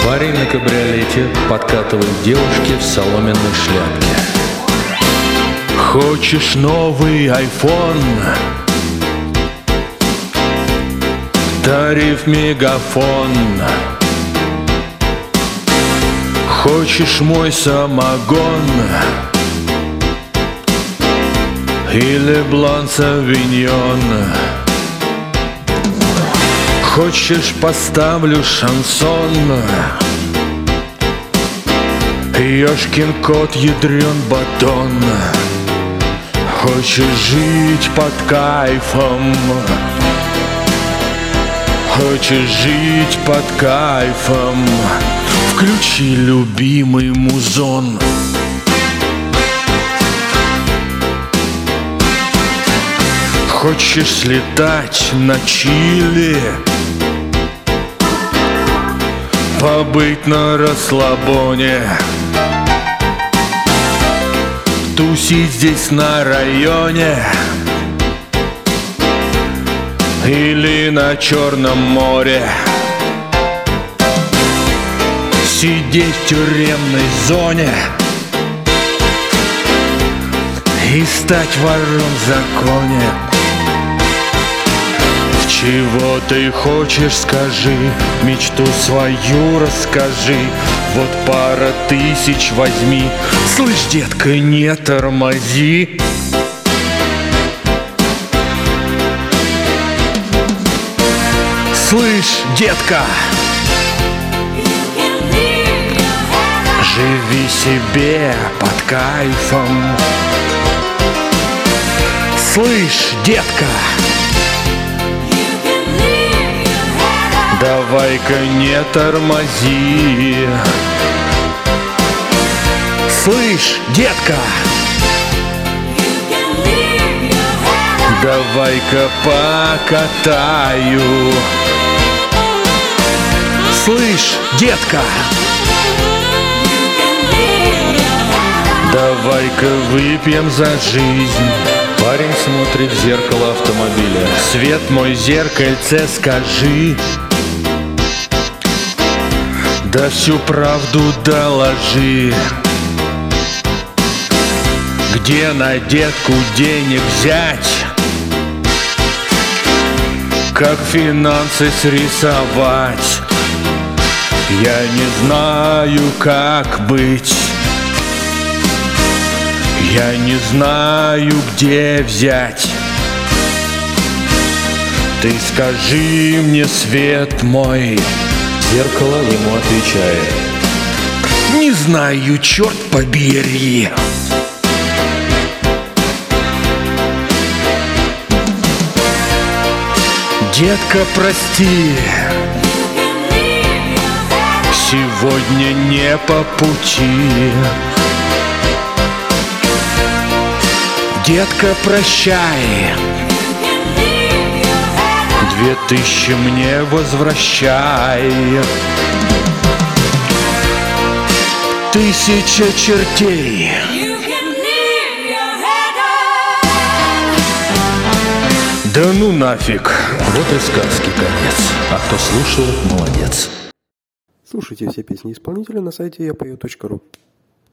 Парень на кабриолете подкатывает девушке в соломенной шляпке. Хочешь новый айфон? Тариф мегафон. Хочешь мой самогон? Или блан-савиньон? Хочешь, поставлю шансон? Ёшкин кот, ядрен батон. Хочешь жить под кайфом? Хочешь жить под кайфом? Включи любимый музон. Хочешь слетать на Чили? Побыть на расслабоне? Тусить здесь на районе? Или на Черном море? Сидеть в тюремной зоне и стать вором в законе? Чего ты хочешь, скажи, мечту свою расскажи. Вот пара тысяч возьми. Слышь, детка, не тормози. Слышь, детка, живи себе под кайфом. Слышь, детка, давай-ка не тормози. Слышь, детка, давай-ка покатаю. Слышь, детка, давай-ка выпьем за жизнь. Парень смотрит в зеркало автомобиля. Свет мой, зеркальце, скажи, да всю правду доложи. Где на детку денег взять? Как финансы срисовать? Я не знаю, как быть. Я не знаю, где взять. Ты скажи мне, свет мой. Зеркало ему отвечает: не знаю, черт побери. Детка, прости, сегодня не по пути. Детка, прощай, 2000 мне возвращай. 1000 чертей. Да ну нафиг. Вот и сказки конец. А кто слушал, молодец. Слушайте все песни исполнителя на сайте yapою.ru.